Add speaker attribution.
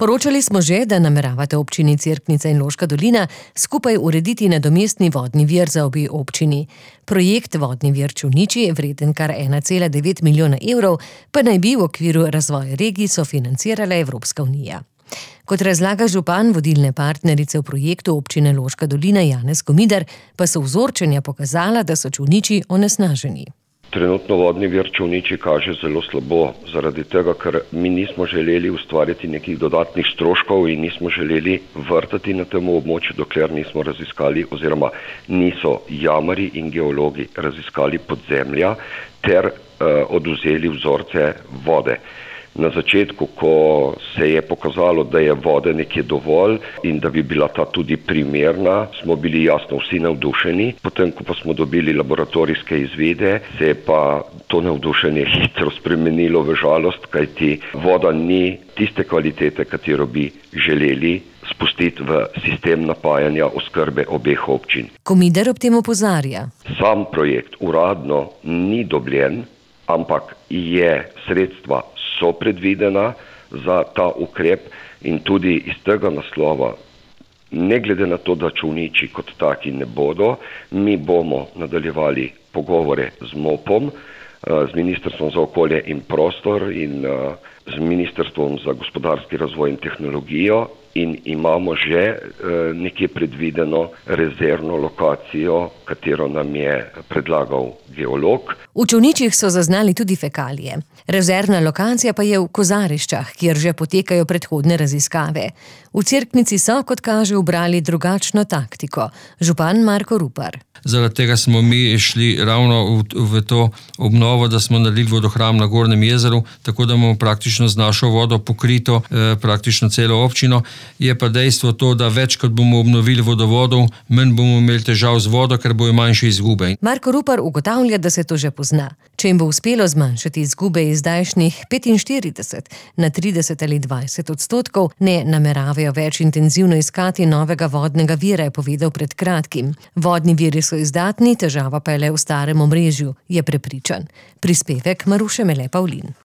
Speaker 1: Poročali smo že, da nameravate občini Cerknica in Loška dolina skupaj urediti nadomestni vodni vir za obe občini. Projekt Vodni vir Čolniči, vreden kar 1,9 milijona evrov, pa naj bi v okviru razvoja regij sofinancirala Evropska unija. Kot razlaga župan vodilne partnerice v projektu občine Loška dolina Janez Komidar, pa so vzorčenja pokazala, da so Čolniči onesnaženi.
Speaker 2: Trenutno vodni vir Čolniči kaže zelo slabo, zaradi tega, ker mi nismo želeli ustvariti nekih dodatnih stroškov in nismo želeli vrtati na tem območju, dokler nismo raziskali oziroma niso jamarji in geologi raziskali podzemlja ter odvzeli vzorce vode. Na začetku, ko se je pokazalo, da je vode nekje dovolj in da bi bila ta tudi primerna, smo bili jasno vsi navdušeni. Potem, ko pa smo dobili laboratorijske izvide, se je pa to navdušenje hitro spremenilo v žalost, kajti voda ni tiste kvalitete, katero bi želeli spustiti v sistem napajanja oskrbe obeh občin.
Speaker 1: Komidar ob tem opozarja.
Speaker 2: Sam projekt uradno ni dobljen, ampak je sredstva so predvidena za ta ukrep in tudi iz tega naslova, ne glede na to, da Čolniči kot taki ne bodo, mi bomo nadaljevali pogovore z MOP-om, z Ministrstvom za okolje in prostor in z Ministrstvom za gospodarski razvoj in tehnologijo in imamo že nekje predvideno rezervno lokacijo, katero nam je predlagal geolog.
Speaker 1: V Čolničih so zaznali tudi fekalije. Rezervna lokacija pa je v Kozariščah, kjer že potekajo predhodne raziskave. V Cerknici so, kot kaže, ubrali drugačno taktiko. Župan Marko Rupar.
Speaker 3: Zaradi tega smo mi šli ravno v to obnovo, da smo naredili vodohram na Gornjem jezeru, tako da imamo praktično z našo vodo pokrito praktično celo občino. Je pa dejstvo to, da več kot bomo obnovili vodovodov, manj bomo imeli težav z vodo, ker bojo manjše izgube.
Speaker 1: Marko Rupar ugotavlja, da se to že pozna. Če jim bo uspelo zmanjšati izgube iz zdajšnjih 45 na 30 ali 20%, ne nameravajo več intenzivno iskati novega vodnega vira, je povedal pred kratkim. Vodni viri so izdatni, težava pa je le v starem omrežju, je prepričan. Prispevek Maruše Mele Pavlin.